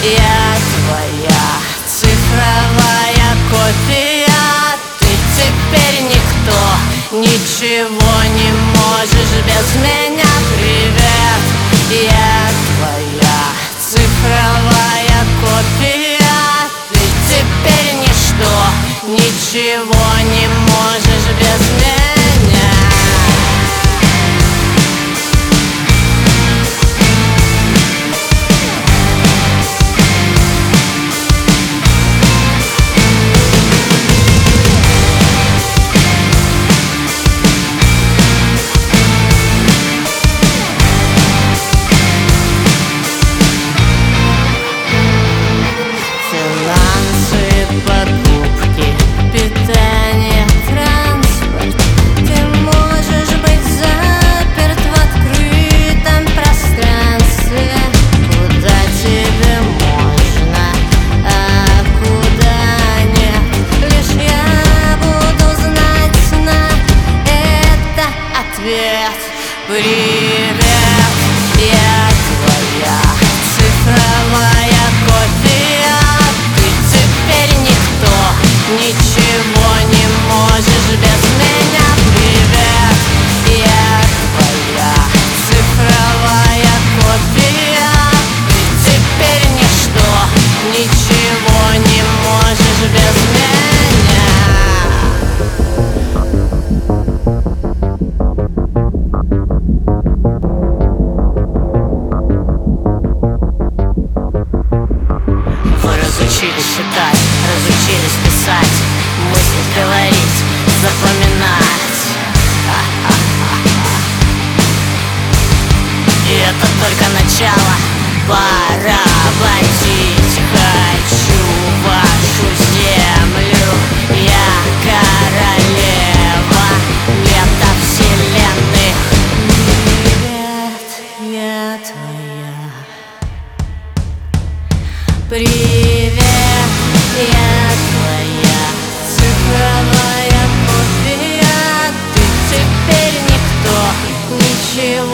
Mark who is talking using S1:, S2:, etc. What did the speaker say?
S1: Я твоя цифровая копия. Ты теперь никто, ничего не можешь без меня. Привет, я твоя цифровая копия. Ты теперь ничто, ничего не можешь без меня. Покупки, питание, транспорт. Ты можешь быть заперт в открытом пространстве. Куда тебе можно, а куда нет, лишь я буду знать на это ответ. Привет, я твоя цифровая копия. Ничего не можешь без меня. Привет, я твоя цифровая копия. Ты теперь ничто, ничего не можешь без меня. Вы разучились считать, разучились писать, мыслить, говорить, запоминать. И это только начало. Пора платить. Хочу вашу землю. Я королева метавселенных. Привет, я твоя. Привет, я твоя цифровая копия. Ты теперь никто, ничего